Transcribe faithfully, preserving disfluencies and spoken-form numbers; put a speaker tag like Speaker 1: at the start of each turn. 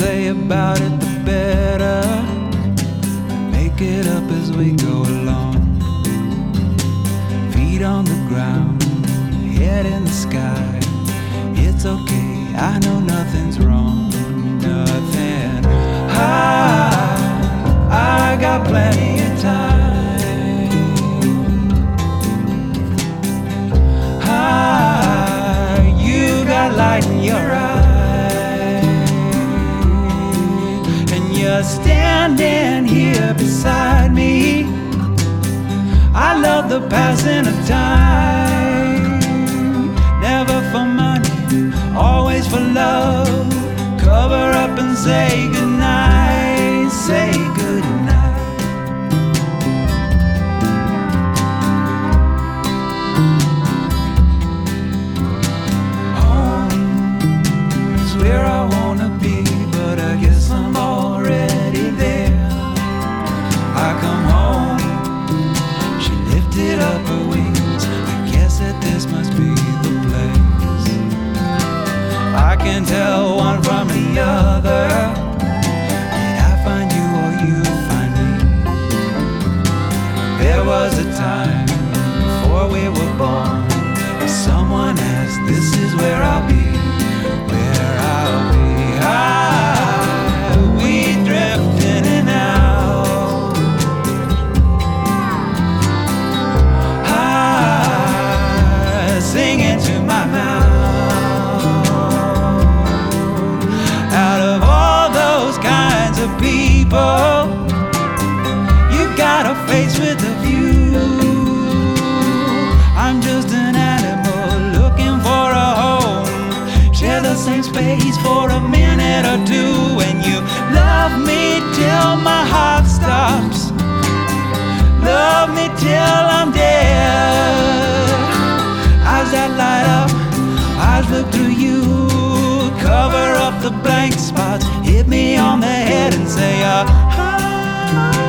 Speaker 1: say about it, the better. Make it up as we go along. Feet on the ground, head in the sky. It's okay, I know nothing's wrong. Nothing. I, I got plenty of time. I, you got light in your eyes, and you're standing here beside me. I love the passing of time. Never for money, always for love. Cover up and say goodnight, say goodnight. Home is where I wanna be, but I guess I'm already there. I come home, she lifted up her wings. I guess that this must be the place. I can tell one from the other. Did I find you or you find me? There was a time before we were born where someone asked, this is where I'll be, where I'll be. I, we drift in and out. I sing into my mouth. People, you got a face with a view. I'm just an animal looking for a home. Share the same space for a minute or two. And you love me till my heart stops. Love me till I'm dead. Eyes that light up, eyes look through you. Cover up the blank spots, hit me on the head and say, uh, ah.